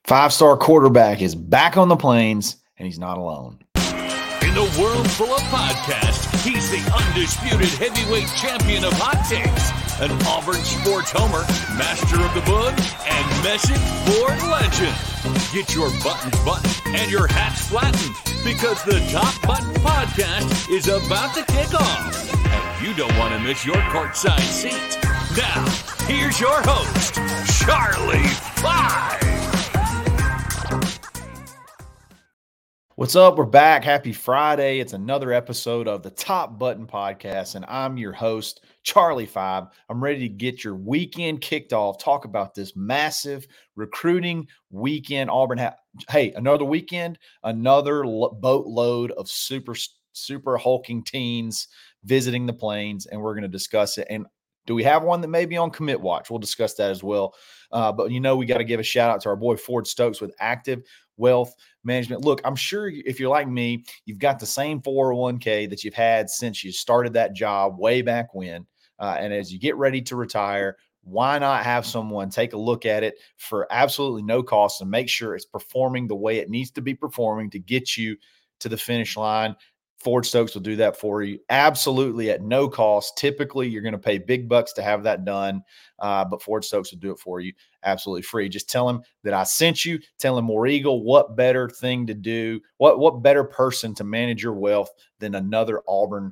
Five-star quarterback is back on the Plains, and he's not alone. In the world full of podcasts, he's the undisputed heavyweight champion of hot takes, an Auburn sports homer, master of the book, and message board legend. Get your buttons buttoned and your hats flattened, because the Top Button Podcast is about to kick off, and you don't want to miss your courtside seat. Now, here's your host, Charlie Five. What's up? We're back. Happy Friday. It's another episode of the Top Button Podcast, and I'm your host, Charlie Five. I'm ready to get your weekend kicked off, talk about this massive recruiting weekend. Auburn, another weekend, another boatload of super hulking teens visiting the Plains, and we're going to discuss it. And do we have one that may be on commit watch? We'll discuss that as well. But we got to give a shout out to our boy Ford Stokes with Active Wealth Management. Look, I'm sure if you're like me, you've got the same 401k that you've had since you started that job way back when. And as you get ready to retire, why not have someone take a look at it for absolutely no cost and make sure it's performing the way it needs to be performing to get you to the finish line? Ford Stokes will do that for you absolutely at no cost. Typically, you're going to pay big bucks to have that done, but Ford Stokes will do it for you absolutely free. Just tell him that I sent you. Tell him War Eagle, what better thing to do, what better person to manage your wealth than another Auburn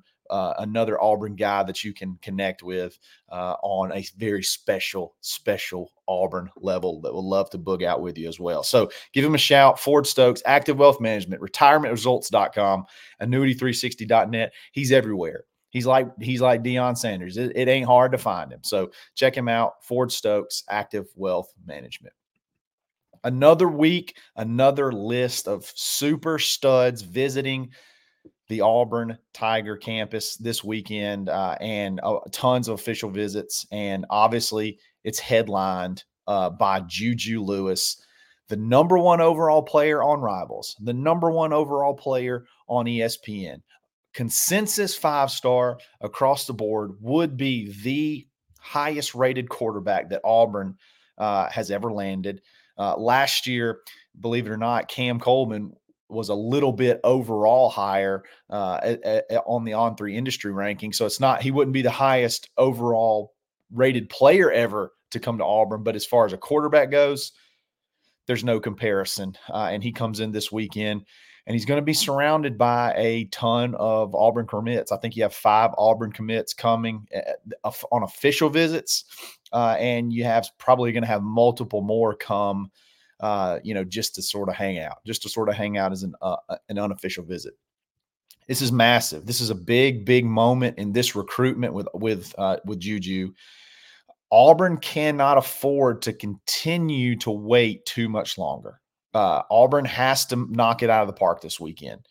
guy that you can connect with on a very special Auburn level that will love to book out with you as well. So give him a shout. Ford Stokes, Active Wealth Management, retirementresults.com, annuity360.net. He's everywhere. He's like Deion Sanders. It ain't hard to find him. So check him out. Ford Stokes, Active Wealth Management. Another week, another list of super studs visiting the Auburn Tiger campus this weekend, and tons of official visits. And obviously it's headlined by Juju Lewis, the number one overall player on Rivals, the number one overall player on ESPN, consensus 5-star across the board, would be the highest rated quarterback that Auburn has ever landed. Last year, believe it or not, Cam Coleman was a little bit overall higher on the On3 industry ranking. So he wouldn't be the highest overall rated player ever to come to Auburn. But as far as a quarterback goes, there's no comparison. And he comes in this weekend, and he's going to be surrounded by a ton of Auburn commits. I think you have 5 Auburn commits coming on official visits. And you have probably going to have multiple more come just to sort of hang out as an unofficial visit. This is massive. This is a big moment in this recruitment with Juju. Auburn cannot afford to continue to wait too much longer. Auburn has to knock it out of the park this weekend.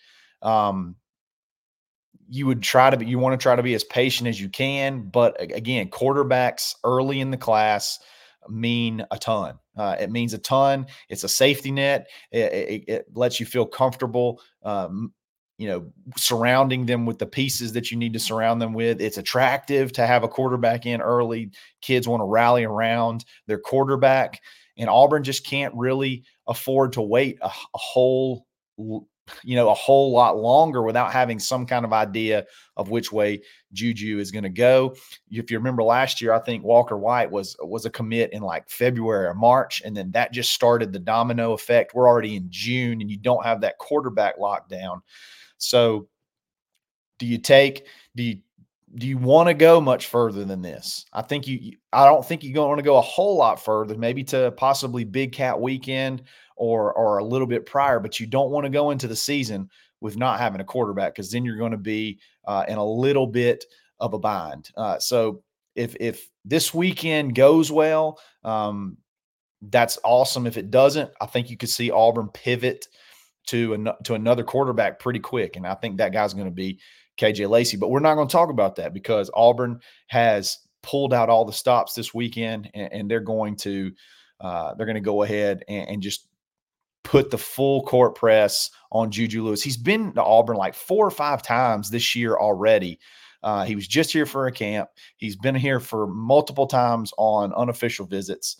You want to try to be as patient as you can, but again, quarterbacks early in the class mean a ton. It means a ton. It's a safety net. It lets you feel comfortable, surrounding them with the pieces that you need to surround them with. It's attractive to have a quarterback in early. Kids want to rally around their quarterback, and Auburn just can't really afford to wait a whole lot longer without having some kind of idea of which way Juju is going to go. If you remember last year, I think Walker White was a commit in like February or March, and then that just started the domino effect. We're already in June, and you don't have that quarterback lockdown. So do you want to go much further than this? I don't think you're going to want to go a whole lot further, maybe to possibly Big Cat weekend or a little bit prior, but you don't want to go into the season with not having a quarterback, because then you're going to be in a little bit of a bind. So if this weekend goes well, that's awesome. If it doesn't, I think you could see Auburn pivot to another quarterback pretty quick, and I think that guy's going to be KJ Lacey. But we're not going to talk about that because Auburn has pulled out all the stops this weekend, and they're going to go ahead and just put the full court press on Juju Lewis. He's been to Auburn like 4 or 5 times this year already. He was just here for a camp. He's been here for multiple times on unofficial visits.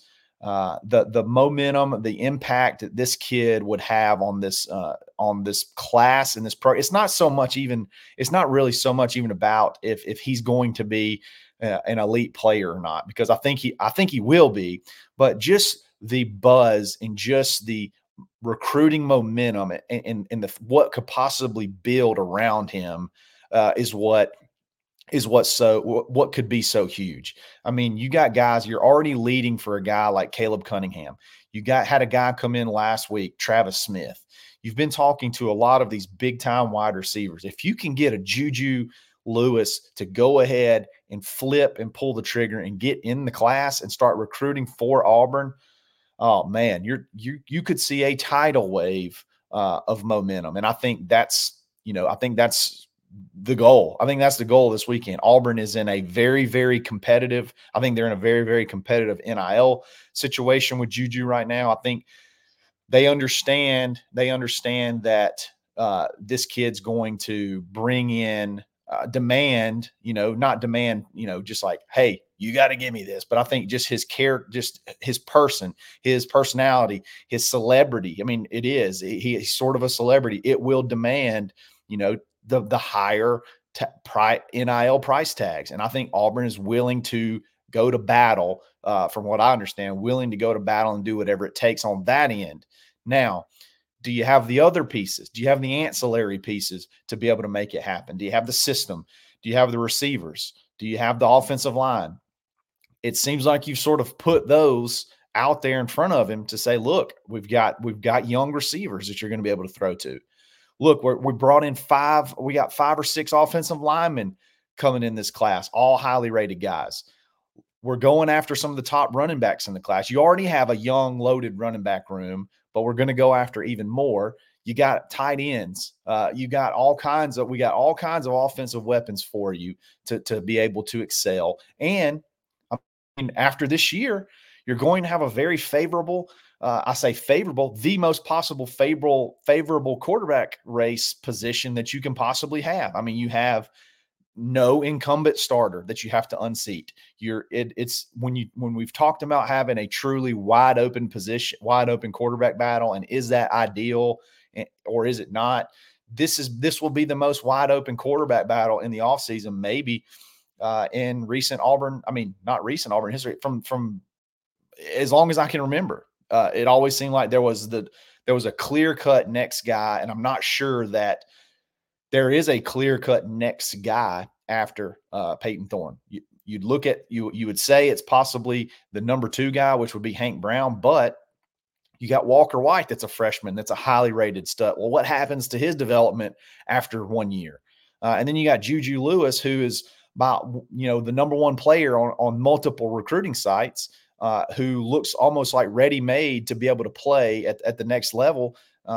the momentum, the impact that this kid would have on this class and this pro. It's not really so much even about if he's going to be an elite player or not, because I think he will be, but just the buzz and just the recruiting momentum and what could possibly build around him is what could be so huge. I mean, you got guys, you're already leading for a guy like Caleb Cunningham. You had a guy come in last week, Travis Smith. You've been talking to a lot of these big time wide receivers. If you can get a Juju Lewis to go ahead and flip and pull the trigger and get in the class and start recruiting for Auburn, oh man, you could see a tidal wave of momentum. And I think that's the goal. I think that's the goal this weekend. Auburn is in a very, very competitive. I think they're in a very, very competitive NIL situation with Juju right now. I think they understand that this kid's going to bring in demand, not demand, just like, hey, you got to give me this. But I think just his character, just his person, his personality, his celebrity. I mean, he's sort of a celebrity. It will demand, the higher NIL price tags. And I think Auburn is willing to go to battle, from what I understand, willing to go to battle and do whatever it takes on that end. Now, do you have the other pieces? Do you have the ancillary pieces to be able to make it happen? Do you have the system? Do you have the receivers? Do you have the offensive line? It seems like you've sort of put those out there in front of him to say, look, we've got young receivers that you're going to be able to throw to. Look, we brought in we got 5 or 6 offensive linemen coming in this class, all highly rated guys. We're going after some of the top running backs in the class. You already have a young, loaded running back room, but we're going to go after even more. You got tight ends. We got all kinds of offensive weapons for you to be able to excel. And I mean, after this year, you're going to have a very favorable, the most possible favorable quarterback race position that you can possibly have. I mean, you have no incumbent starter that you have to unseat. It's when we've talked about having a truly wide open quarterback battle, and is that ideal or is it not? This will be the most wide open quarterback battle in the offseason, maybe in recent Auburn. I mean, not recent Auburn history, from as long as I can remember. It always seemed like there was a clear-cut next guy, and I'm not sure that there is a clear-cut next guy after Peyton Thorne. You would say it's possibly the number 2 guy, which would be Hank Brown, but you got Walker White that's a freshman, that's a highly rated stud. Well, what happens to his development after 1 year? And then you got Juju Lewis, who is about the number 1 player on multiple recruiting sites, who looks almost like ready-made to be able to play at the next level.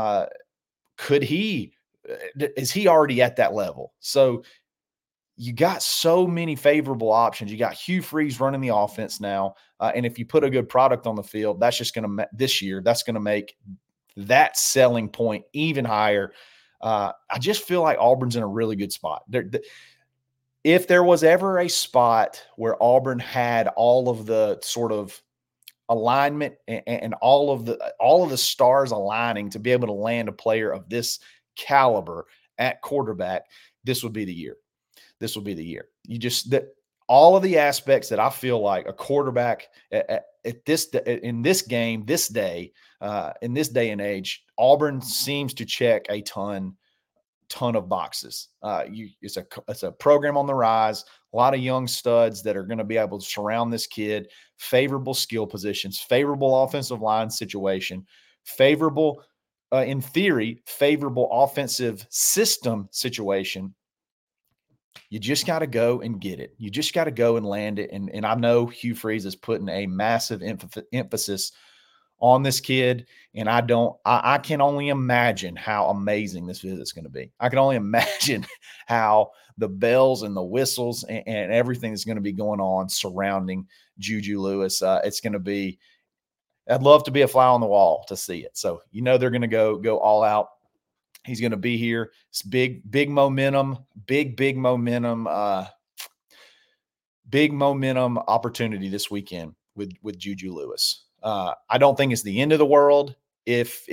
Is he already at that level? So you got so many favorable options. You got Hugh Freeze running the offense now. And if you put a good product on the field, that's just going to this year, that's going to make that selling point even higher. I just feel like Auburn's in a really good spot. If there was ever a spot where Auburn had all of the sort of alignment and all of the stars aligning to be able to land a player of this caliber at quarterback, this would be the year. This will be the year. All of the aspects that I feel like a quarterback in this day and age, Auburn seems to check a ton of boxes. It's a program on the rise. A lot of young studs that are going to be able to surround this kid. Favorable skill positions, favorable offensive line situation, favorable, in theory, favorable offensive system situation. You just got to go and get it. You just got to go and land it. And I know Hugh Freeze is putting a massive emphasis on this kid. And I can only imagine how amazing this visit's going to be. I can only imagine how the bells and the whistles and everything that's going to be going on surrounding Juju Lewis. It's going to be, I'd love to be a fly on the wall to see it. So, they're going to go all out. He's going to be here. It's big momentum, big momentum, big momentum opportunity this weekend with Juju Lewis. I don't think it's the end of the world if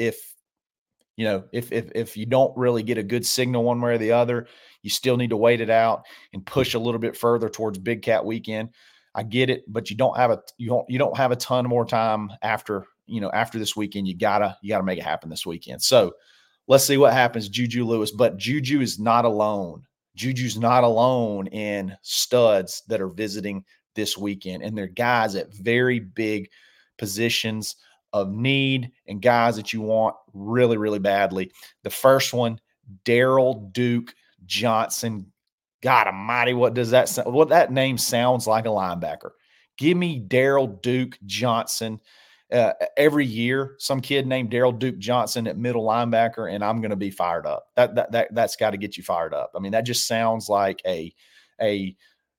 you don't really get a good signal one way or the other. You still need to wait it out and push a little bit further towards Big Cat Weekend. I get it, but you don't have a ton more time after this weekend. You gotta make it happen this weekend. So let's see what happens, Juju Lewis. But Juju is not alone. Juju's not alone in studs that are visiting this weekend, and they're guys at very big positions of need and guys that you want really, really badly. The first one, Daryl Duke Johnson. God almighty, what does that sound? What that name sounds like a linebacker. Give me Daryl Duke Johnson. Every year, some kid named Daryl Duke Johnson at middle linebacker, and I'm going to be fired up. That's got to get you fired up. I mean, that just sounds like a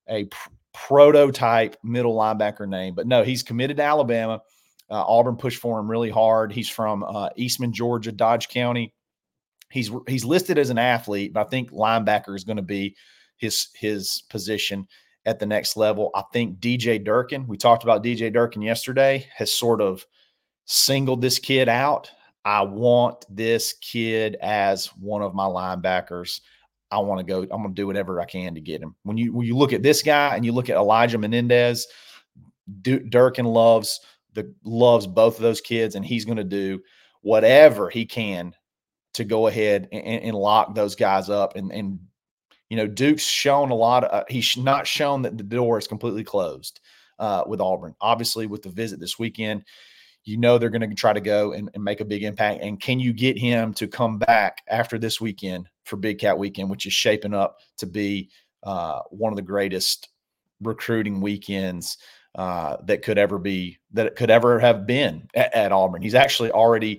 prototype middle linebacker name. But no, he's committed to Alabama. Auburn pushed for him really hard. He's from Eastman, Georgia, Dodge County. He's listed as an athlete, but I think linebacker is going to be his position at the next level. I think DJ Durkin, we talked about DJ Durkin yesterday, has sort of singled this kid out. I want this kid as one of my linebackers. I'm going to do whatever I can to get him. When you look at this guy and you look at Elijah Menendez, Durkin loves both of those kids, and he's going to do whatever he can to go ahead and lock those guys up. And Duke's shown a lot of he's not shown that the door is completely closed with Auburn. Obviously, with the visit this weekend, they're going to try to go and make a big impact. And can you get him to come back after this weekend for Big Cat Weekend, which is shaping up to be one of the greatest recruiting weekends that could ever have been at Auburn. He's actually already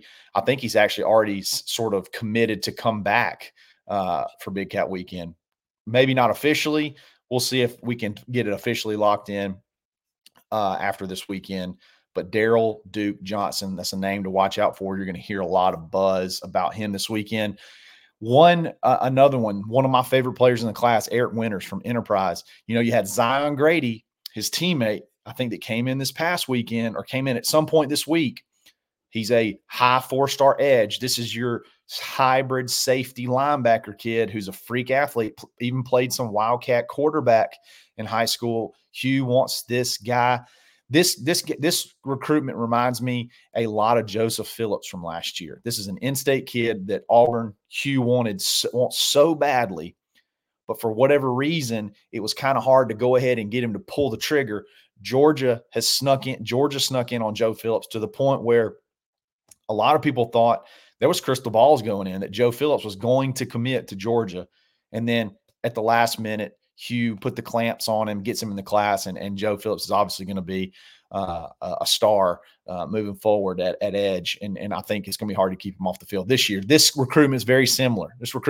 sort of committed to come back for Big Cat Weekend. Maybe not officially. We'll see if we can get it officially locked in after this weekend. But Daryl Duke Johnson, that's a name to watch out for. You're going to hear a lot of buzz about him this weekend. Another one of my favorite players in the class, Eric Winters from Enterprise. You had Zion Grady, his teammate, I think, that came in this past weekend or came in at some point this week. He's a high 4-star edge. This is your hybrid safety linebacker kid who's a freak athlete, even played some Wildcat quarterback in high school. Hugh wants this guy. This recruitment reminds me a lot of Joseph Phillips from last year. This is an in-state kid that Hugh wants so badly, but for whatever reason, it was kind of hard to go ahead and get him to pull the trigger. Georgia snuck in on Joe Phillips to the point where a lot of people thought there was crystal balls going in that Joe Phillips was going to commit to Georgia. And then at the last minute, Hugh put the clamps on him, gets him in the class, and Joe Phillips is obviously going to be a star moving forward at edge. And I think it's going to be hard to keep him off the field this year. This recruitment is very similar.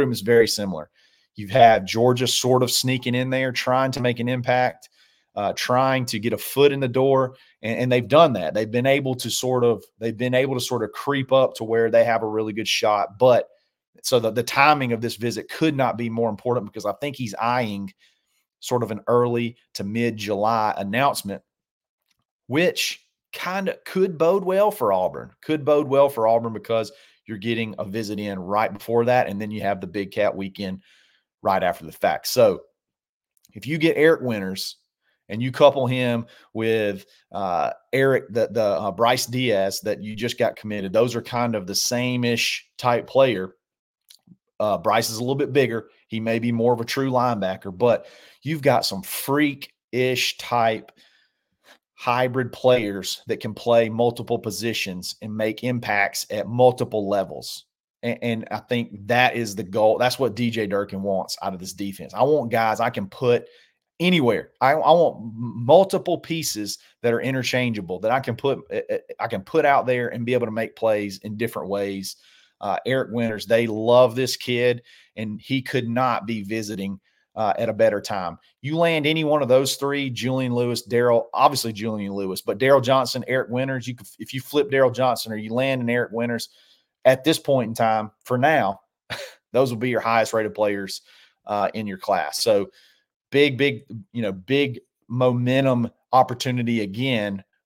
You've had Georgia sort of sneaking in there, trying to make an impact, trying to get a foot in the door, and they've done that. They've been able to sort of creep up to where they have a really good shot. But so the timing of this visit could not be more important, because I think he's eyeing sort of an early to mid-July announcement, which kind of could bode well for Auburn. Because you're getting a visit in right before that, and then you have the Big Cat Weekend right after the fact. So if you get Eric Winters and you couple him with Eric, the Bryce Diaz that you just got committed, those are kind of the same-ish type player. Bryce is a little bit bigger. He may be more of a true linebacker, but you've got some freak-ish type hybrid players that can play multiple positions and make impacts at multiple levels. And I think that is the goal. That's what DJ Durkin wants out of this defense. I want guys I can put anywhere. I want multiple pieces that are interchangeable that I can put out there and be able to make plays in different ways. Eric Winters, they love this kid, and he could not be visiting at a better time. You land any one of those three, Julian Lewis, obviously Julian Lewis, but Daryl Johnson, Eric Winters, if you flip Daryl Johnson or you land in Eric Winters at this point in time, for now, those will be your highest rated players in your class. So big momentum opportunity again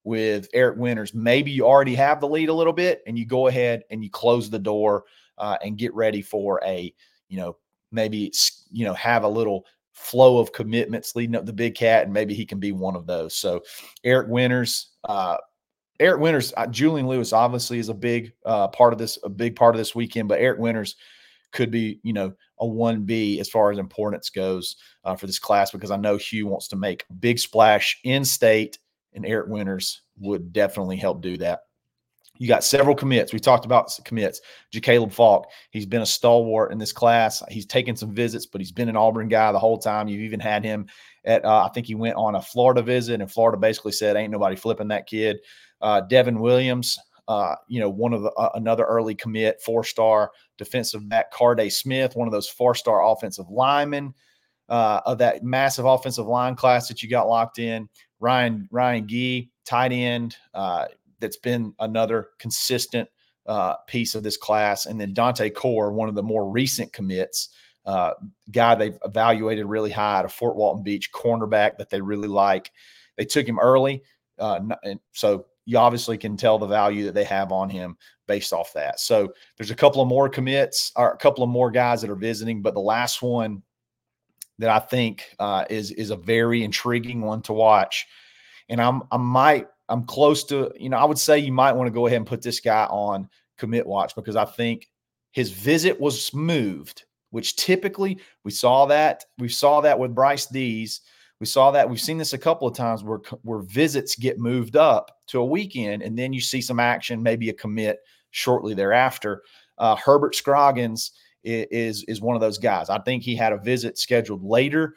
with Eric Winters, maybe you already have the lead a little bit and you go ahead and you close the door and get ready for a, maybe, have a little flow of commitments leading up the Big Cat, and maybe he can be one of those. So Eric Winters, Julian Lewis obviously is a big part of this weekend, but Eric Winters could be, a 1B as far as importance goes for this class, because I know Hugh wants to make a big splash in state, and Eric Winters would definitely help do that. You got several commits. We talked about commits. Jacaleb Falk, he's been a stalwart in this class. He's taken some visits, but he's been an Auburn guy the whole time. You've even had him at, I think he went on a Florida visit, and Florida basically said, ain't nobody flipping that kid. Devin Williams, one of another early commit, 4-star defensive back. Carday Smith, one of those 4-star offensive linemen of that massive offensive line class that you got locked in. Ryan Gee, tight end, that's been another consistent piece of this class. And then Dante Core, one of the more recent commits, guy they've evaluated really high at a Fort Walton Beach cornerback that they really like. They took him early, and so you obviously can tell the value that they have on him based off that. So there's a couple of more commits, or a couple of more guys that are visiting, but the last one that I think is a very intriguing one to watch, and I'm close to, I would say you might want to go ahead and put this guy on commit watch, because I think his visit was moved, which typically we saw that with Bryce Dees. We've seen this a couple of times where visits get moved up to a weekend, and then you see some action, maybe a commit shortly thereafter. Herbert Scroggins is one of those guys. I think he had a visit scheduled later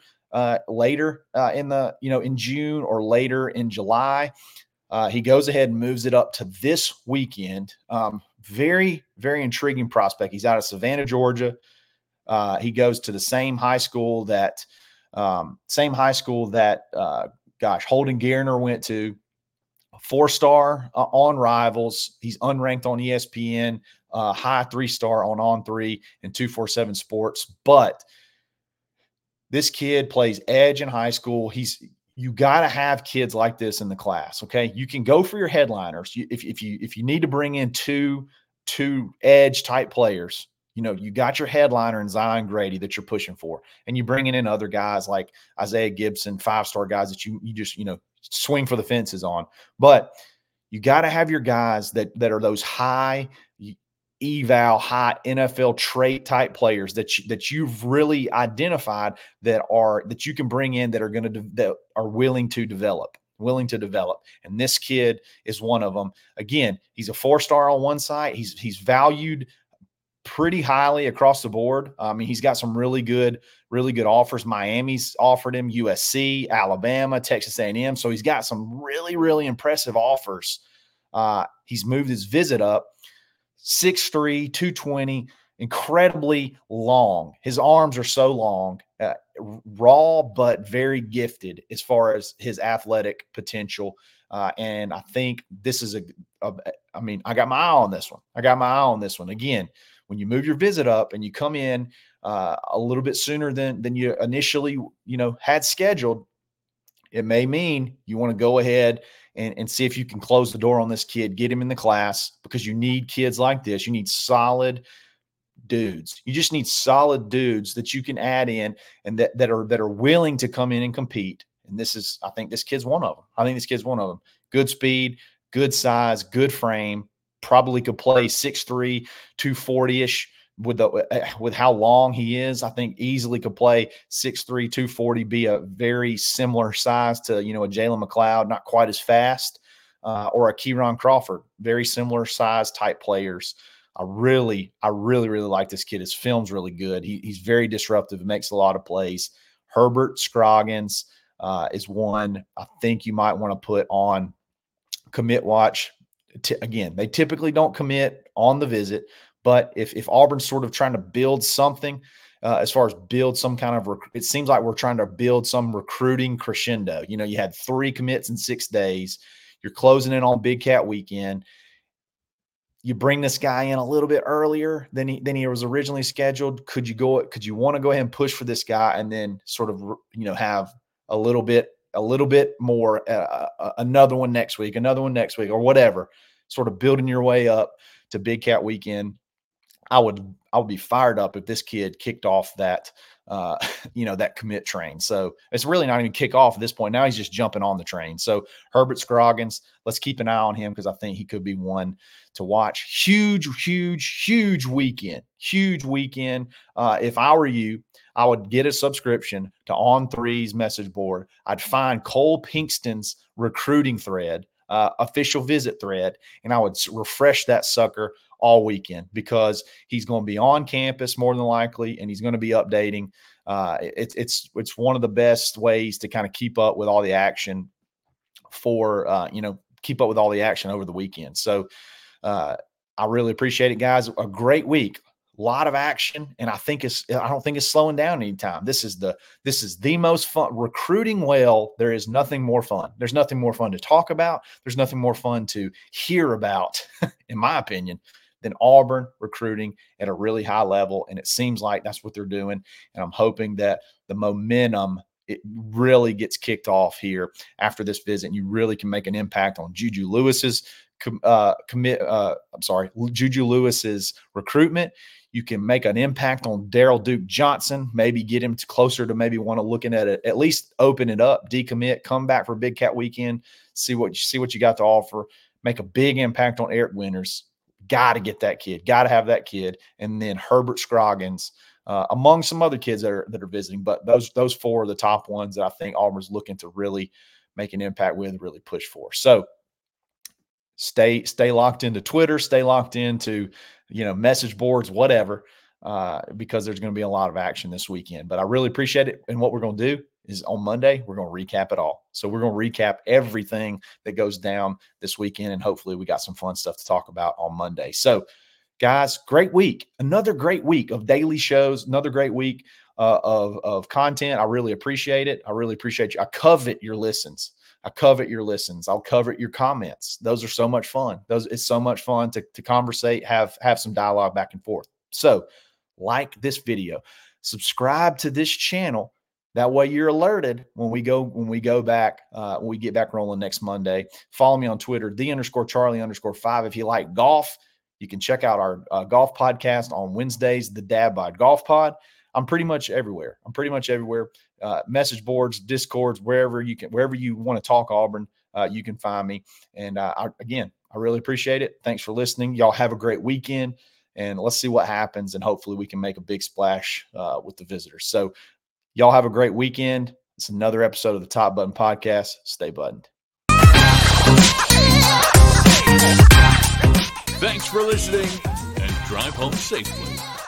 in June or later in July. He goes ahead and moves it up to this weekend. Very, very intriguing prospect. He's out of Savannah, Georgia. He goes to the same high school that Holden Garner went to. 4-star on Rivals. He's unranked on ESPN, high 3-star on On3 and 247 Sports. But this kid plays edge in high school. You got to have kids like this in the class. Okay. You can go for your headliners. If you need to bring in two edge type players, you got your headliner in Zion Grady that you're pushing for, and you're bringing in other guys like Isaiah Gibson, 5-star guys that you just, swing for the fences on. But you got to have your guys that are those high eval, high NFL trait type players that you've really identified that you can bring in that are willing to develop. And this kid is one of them. Again, he's a 4-star on one side. He's valued pretty highly across the board. I mean, he's got some really good offers. Miami's offered him, USC, Alabama, Texas A&M. So he's got some really, really impressive offers. He's moved his visit up, 6'3", 220, incredibly long. His arms are so long, raw but very gifted as far as his athletic potential. And I think this is I got my eye on this one. Again, when you move your visit up and you come in a little bit sooner than you initially, had scheduled, it may mean you want to go ahead and see if you can close the door on this kid, get him in the class, because you need kids like this. You need solid dudes. You just need solid dudes that you can add in and that are willing to come in and compete. And I think this kid's one of them. Good speed, good size, good frame. Probably could play 6'3", 240-ish with how long he is. I think easily could play 6'3", 240, be a very similar size to, a Jalen McLeod, not quite as fast, or a Kieron Crawford, very similar size type players. I really like this kid. His film's really good. He's very disruptive, makes a lot of plays. Herbert Scroggins is one I think you might want to put on commit watch. Again, they typically don't commit on the visit, but if Auburn's sort of trying to build something, as far as build some kind of it seems like we're trying to build some recruiting crescendo. You had 3 commits in 6 days. You're closing in on Big Cat weekend. You bring this guy in a little bit earlier than he was originally scheduled. Could you want to go ahead and push for this guy and then sort of, have a little bit a little bit more, another one next week, or whatever, sort of building your way up to Big Cat Weekend. I would be fired up if this kid kicked off that, that commit train. So it's really not even kick off at this point. Now he's just jumping on the train. So Herbert Scroggins, let's keep an eye on him because I think he could be one to watch. Huge weekend. If I were you, I would get a subscription to On3's message board. I'd find Cole Pinkston's recruiting thread, official visit thread, and I would refresh that sucker all weekend because he's going to be on campus more than likely, and he's going to be updating. It's one of the best ways to kind of keep up with all the action keep up with all the action over the weekend. So I really appreciate it, guys. A great week. A lot of action, and I don't think it's slowing down anytime. This is the most fun recruiting. Well, there is nothing more fun. There's nothing more fun to talk about. There's nothing more fun to hear about, in my opinion, than Auburn recruiting at a really high level. And it seems like that's what they're doing. And I'm hoping that the momentum, it really gets kicked off here after this visit. And you really can make an impact on Juju Lewis's Juju Lewis's recruitment. You can make an impact on Daryl Duke Johnson, maybe get him closer to maybe want to looking at it, at least open it up, decommit, come back for Big Cat Weekend, see what you got to offer, make a big impact on Eric Winters. Got to get that kid, got to have that kid. And then Herbert Scroggins, among some other kids that are visiting, but those four are the top ones that I think Auburn's looking to really make an impact with, really push for. So stay locked into Twitter, stay locked into, message boards, whatever, because there's going to be a lot of action this weekend. But I really appreciate it. And what we're going to do is on Monday, we're going to recap it all. So we're going to recap everything that goes down this weekend. And hopefully we got some fun stuff to talk about on Monday. So guys, great week. Another great week of daily shows, another great week of content. I really appreciate it. I really appreciate you. I covet your listens. I'll covet your comments. Those are so much fun. It's so much fun to conversate, have some dialogue back and forth. So like this video, subscribe to this channel. That way you're alerted when we get back rolling next Monday. Follow me on Twitter, _Charlie_5. If you like golf, you can check out our golf podcast on Wednesdays, the Dad Bod Golf Pod. I'm pretty much everywhere. Message boards, Discords, wherever you want to talk Auburn, you can find me. And I really appreciate it. Thanks for listening. Y'all have a great weekend, and let's see what happens. And hopefully we can make a big splash with the visitors. So y'all have a great weekend. It's another episode of the Top Button Podcast. Stay buttoned. Thanks for listening, and drive home safely.